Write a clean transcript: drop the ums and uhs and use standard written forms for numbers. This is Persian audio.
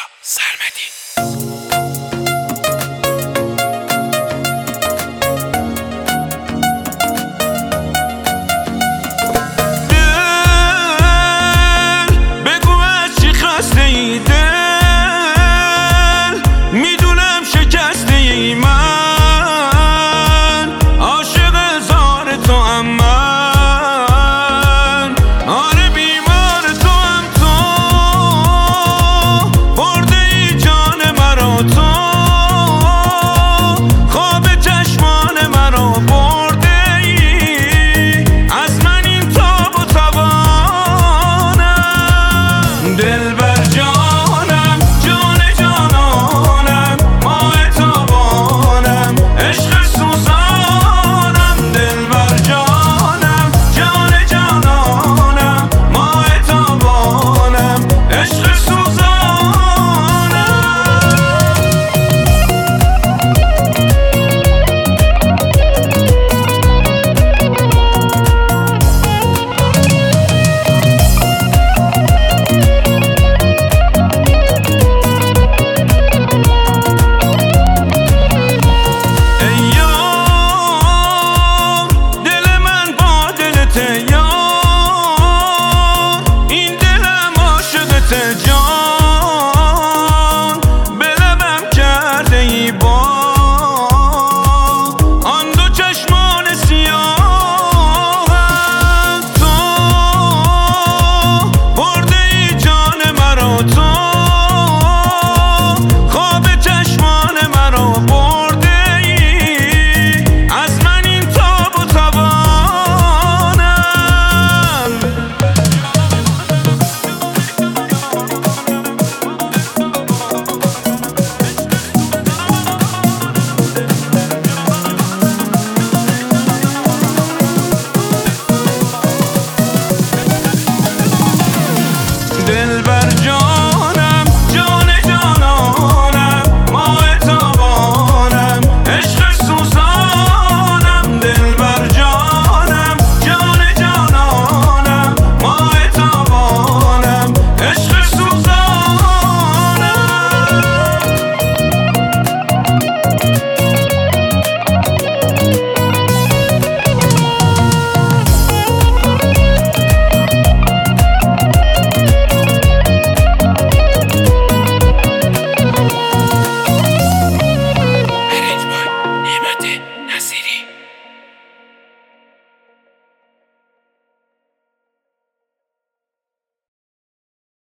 سرمدی. بگو از چی خسته ای دل، میدونم شکسته ای من، عاشق زار تو هم من، آره بیمار تو هم تو، برده ای جان مرا تو، خواب چشمان مرا برده ای، از من این تاب و توانم، دلبر جانم، جان جانانم، ماه تابانم، عشق سوزانم، دلبر جانم، جان جانانم، ماه تابانم، عشق سوزانم. این دلم عاشقته جان،